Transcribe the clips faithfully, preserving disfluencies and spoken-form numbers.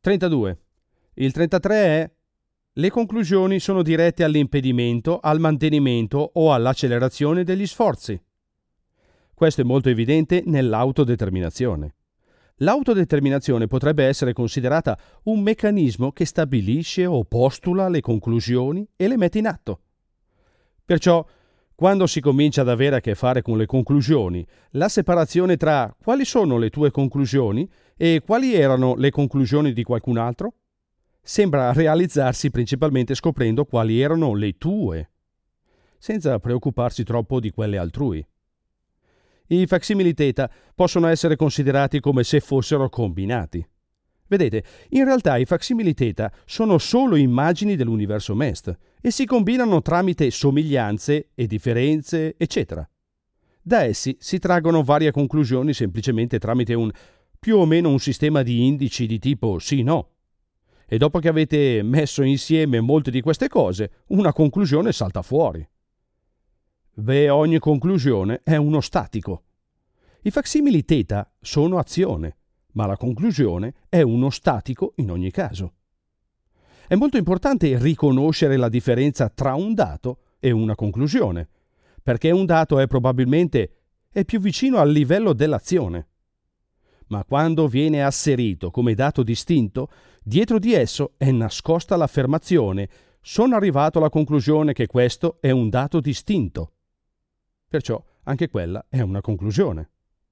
trentadue. Il trentatré è: le conclusioni sono dirette all'impedimento, al mantenimento o all'accelerazione degli sforzi. Questo è molto evidente nell'autodeterminazione. L'autodeterminazione potrebbe essere considerata un meccanismo che stabilisce o postula le conclusioni e le mette in atto. Perciò, quando si comincia ad avere a che fare con le conclusioni, la separazione tra quali sono le tue conclusioni e quali erano le conclusioni di qualcun altro sembra realizzarsi principalmente scoprendo quali erano le tue, senza preoccuparsi troppo di quelle altrui. I facsimili theta possono essere considerati come se fossero combinati. Vedete, in realtà i facsimili theta sono solo immagini dell'universo M E S T e si combinano tramite somiglianze e differenze, eccetera. Da essi si traggono varie conclusioni semplicemente tramite un più o meno un sistema di indici di tipo sì-no. E dopo che avete messo insieme molte di queste cose, una conclusione salta fuori. Beh, ogni conclusione è uno statico. I facsimili theta sono azione, ma la conclusione è uno statico in ogni caso. È molto importante riconoscere la differenza tra un dato e una conclusione, perché un dato è probabilmente è più vicino al livello dell'azione. Ma quando viene asserito come dato distinto, dietro di esso è nascosta l'affermazione: sono arrivato alla conclusione che questo è un dato distinto. Perciò anche quella è una conclusione.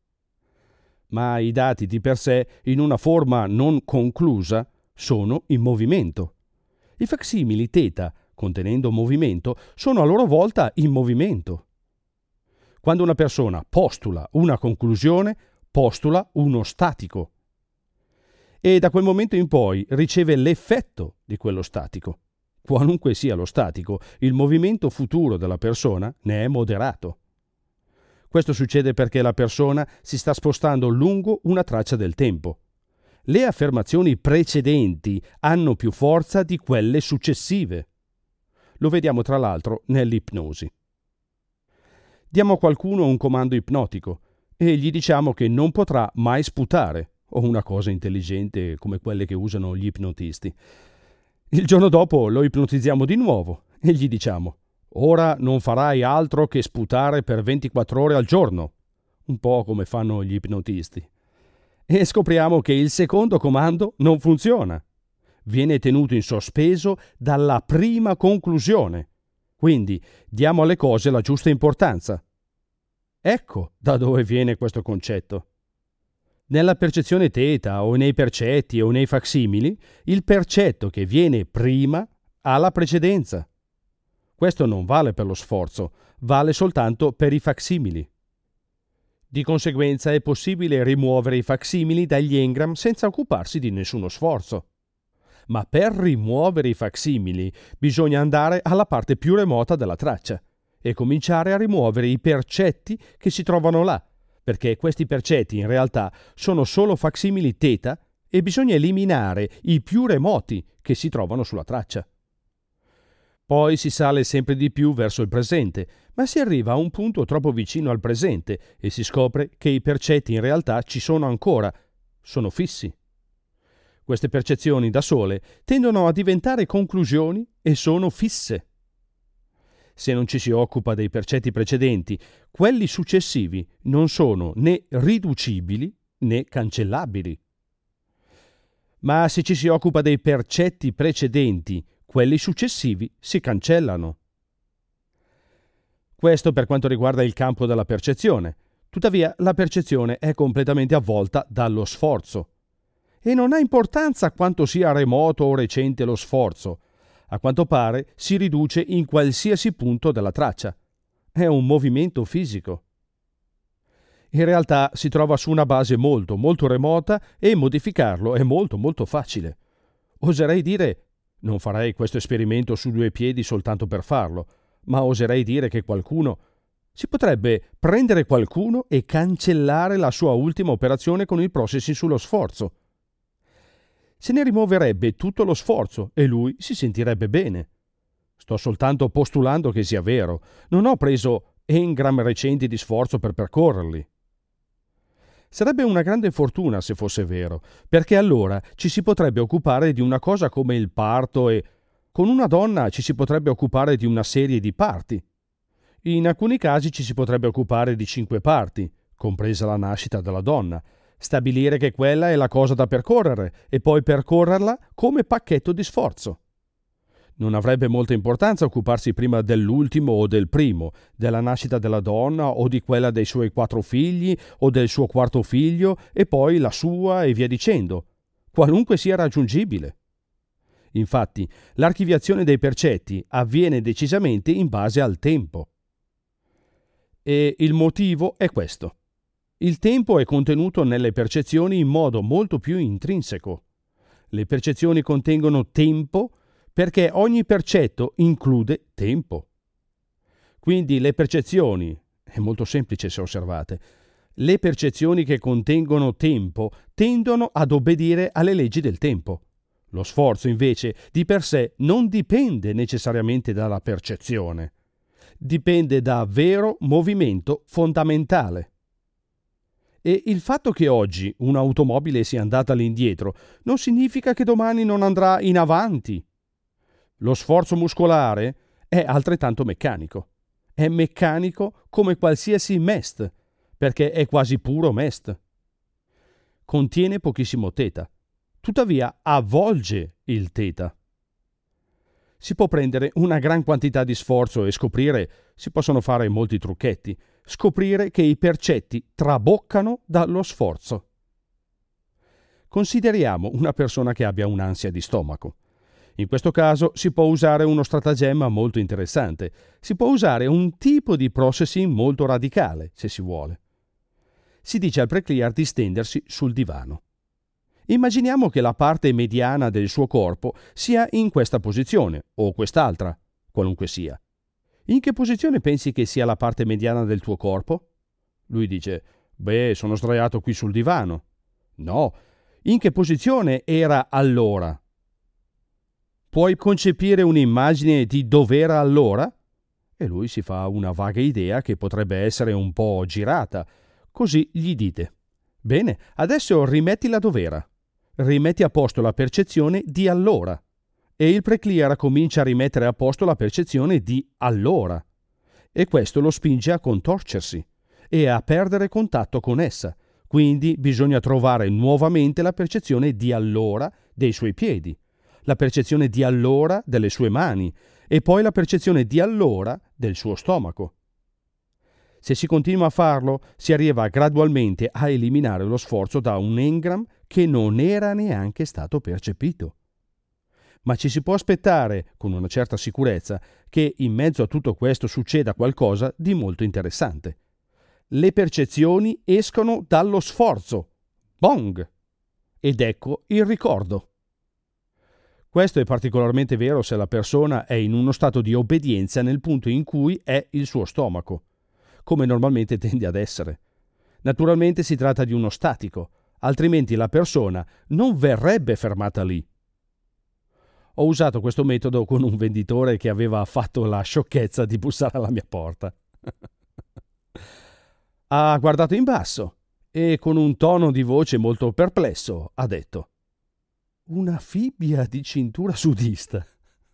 Ma i dati di per sé, in una forma non conclusa, sono in movimento. I facsimili theta, contenendo movimento, sono a loro volta in movimento. Quando una persona postula una conclusione, postula uno statico. E da quel momento in poi riceve l'effetto di quello statico. Qualunque sia lo statico, il movimento futuro della persona ne è moderato. Questo succede perché la persona si sta spostando lungo una traccia del tempo. Le affermazioni precedenti hanno più forza di quelle successive. Lo vediamo tra l'altro nell'ipnosi. Diamo a qualcuno un comando ipnotico e gli diciamo che non potrà mai sputare, o una cosa intelligente come quelle che usano gli ipnotisti. Il giorno dopo lo ipnotizziamo di nuovo e gli diciamo: ora non farai altro che sputare per ventiquattro ore al giorno, un po' come fanno gli ipnotisti. E scopriamo che il secondo comando non funziona. Viene tenuto in sospeso dalla prima conclusione. Quindi diamo alle cose la giusta importanza. Ecco da dove viene questo concetto. Nella percezione theta o nei percetti o nei facsimili, il percetto che viene prima ha la precedenza. Questo non vale per lo sforzo, vale soltanto per i facsimili. Di conseguenza è possibile rimuovere i facsimili dagli engram senza occuparsi di nessuno sforzo. Ma per rimuovere i facsimili bisogna andare alla parte più remota della traccia e cominciare a rimuovere i percetti che si trovano là, perché questi percetti in realtà sono solo facsimili theta e bisogna eliminare i più remoti che si trovano sulla traccia. Poi si sale sempre di più verso il presente, ma si arriva a un punto troppo vicino al presente e si scopre che i percetti in realtà ci sono ancora, sono fissi. Queste percezioni da sole tendono a diventare conclusioni e sono fisse. Se non ci si occupa dei percetti precedenti, quelli successivi non sono né riducibili né cancellabili. Ma se ci si occupa dei percetti precedenti, quelli successivi si cancellano. Questo per quanto riguarda il campo della percezione. Tuttavia, la percezione è completamente avvolta dallo sforzo. E non ha importanza quanto sia remoto o recente lo sforzo. A quanto pare si riduce in qualsiasi punto della traccia. È un movimento fisico. In realtà si trova su una base molto, molto remota e modificarlo è molto, molto facile. Oserei dire, non farei questo esperimento su due piedi soltanto per farlo, ma oserei dire che qualcuno si potrebbe prendere qualcuno e cancellare la sua ultima operazione con il processing sullo sforzo. Se ne rimuoverebbe tutto lo sforzo e lui si sentirebbe bene. Sto soltanto postulando che sia vero. Non ho preso engram recenti di sforzo per percorrerli. Sarebbe una grande fortuna se fosse vero, perché allora ci si potrebbe occupare di una cosa come il parto e con una donna ci si potrebbe occupare di una serie di parti. In alcuni casi ci si potrebbe occupare di cinque parti, compresa la nascita della donna, stabilire che quella è la cosa da percorrere e poi percorrerla come pacchetto di sforzo. Non avrebbe molta importanza occuparsi prima dell'ultimo o del primo, della nascita della donna o di quella dei suoi quattro figli o del suo quarto figlio e poi la sua e via dicendo, qualunque sia raggiungibile. Infatti, l'archiviazione dei percetti avviene decisamente in base al tempo. E il motivo è questo. Il tempo è contenuto nelle percezioni in modo molto più intrinseco. Le percezioni contengono tempo perché ogni percetto include tempo. Quindi le percezioni, è molto semplice se osservate, le percezioni che contengono tempo tendono ad obbedire alle leggi del tempo. Lo sforzo invece di per sé non dipende necessariamente dalla percezione, dipende da vero movimento fondamentale. E il fatto che oggi un'automobile sia andata all'indietro non significa che domani non andrà in avanti. Lo sforzo muscolare è altrettanto meccanico. È meccanico come qualsiasi mest, perché è quasi puro mest. Contiene pochissimo theta, tuttavia avvolge il theta. Si può prendere una gran quantità di sforzo e scoprire, si possono fare molti trucchetti, scoprire che i percetti traboccano dallo sforzo. Consideriamo una persona che abbia un'ansia di stomaco. In questo caso si può usare uno stratagemma molto interessante. Si può usare un tipo di processing molto radicale, se si vuole. Si dice al preclear di stendersi sul divano. Immaginiamo che la parte mediana del suo corpo sia in questa posizione, o quest'altra, qualunque sia. In che posizione pensi che sia la parte mediana del tuo corpo? Lui dice, beh, sono sdraiato qui sul divano. No, in che posizione era allora? Puoi concepire un'immagine di dov'era allora? E lui si fa una vaga idea che potrebbe essere un po' girata. Così gli dite, bene, adesso rimettila dov'era. Rimetti a posto la percezione di allora. E il preclear comincia a rimettere a posto la percezione di allora. E questo lo spinge a contorcersi e a perdere contatto con essa. Quindi bisogna trovare nuovamente la percezione di allora dei suoi piedi, la percezione di allora delle sue mani e poi la percezione di allora del suo stomaco. Se si continua a farlo, si arriva gradualmente a eliminare lo sforzo da un engram che non era neanche stato percepito. Ma ci si può aspettare, con una certa sicurezza, che in mezzo a tutto questo succeda qualcosa di molto interessante. Le percezioni escono dallo sforzo. Bong! Ed ecco il ricordo. Questo è particolarmente vero se la persona è in uno stato di obbedienza nel punto in cui è il suo stomaco, come normalmente tende ad essere. Naturalmente si tratta di uno statico, altrimenti la persona non verrebbe fermata lì. Ho usato questo metodo con un venditore che aveva fatto la sciocchezza di bussare alla mia porta. Ha guardato in basso e con un tono di voce molto perplesso ha detto: una fibbia di cintura sudista.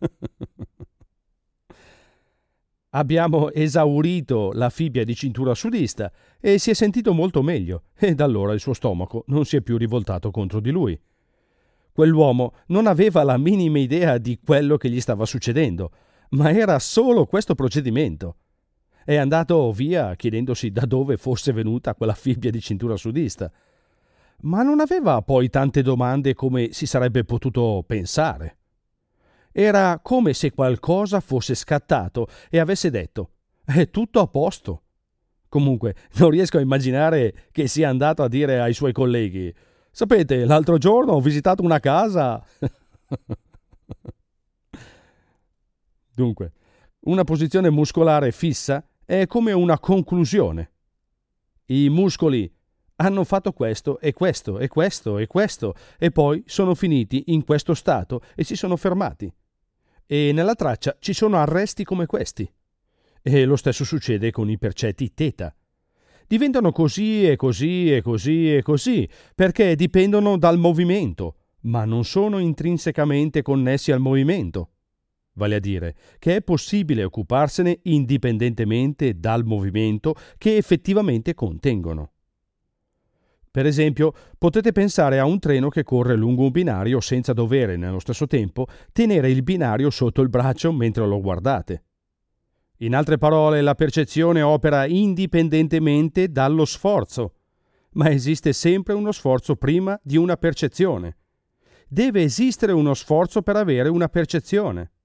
Abbiamo esaurito la fibbia di cintura sudista e si è sentito molto meglio, e da allora il suo stomaco non si è più rivoltato contro di lui. Quell'uomo non aveva la minima idea di quello che gli stava succedendo, ma era solo questo procedimento. È andato via chiedendosi da dove fosse venuta quella fibbia di cintura sudista, ma non aveva poi tante domande come si sarebbe potuto pensare. Era come se qualcosa fosse scattato e avesse detto: è tutto a posto. Comunque, non riesco a immaginare che sia andato a dire ai suoi colleghi: sapete, l'altro giorno ho visitato una casa. Dunque, una posizione muscolare fissa è come una conclusione. I muscoli hanno fatto questo e questo e questo e questo e poi sono finiti in questo stato e si sono fermati. E nella traccia ci sono arresti come questi. E lo stesso succede con i percetti teta. Diventano così e così e così e così, perché dipendono dal movimento, ma non sono intrinsecamente connessi al movimento. Vale a dire che è possibile occuparsene indipendentemente dal movimento che effettivamente contengono. Per esempio, potete pensare a un treno che corre lungo un binario senza dover, nello stesso tempo, tenere il binario sotto il braccio mentre lo guardate. In altre parole, la percezione opera indipendentemente dallo sforzo, ma esiste sempre uno sforzo prima di una percezione. Deve esistere uno sforzo per avere una percezione.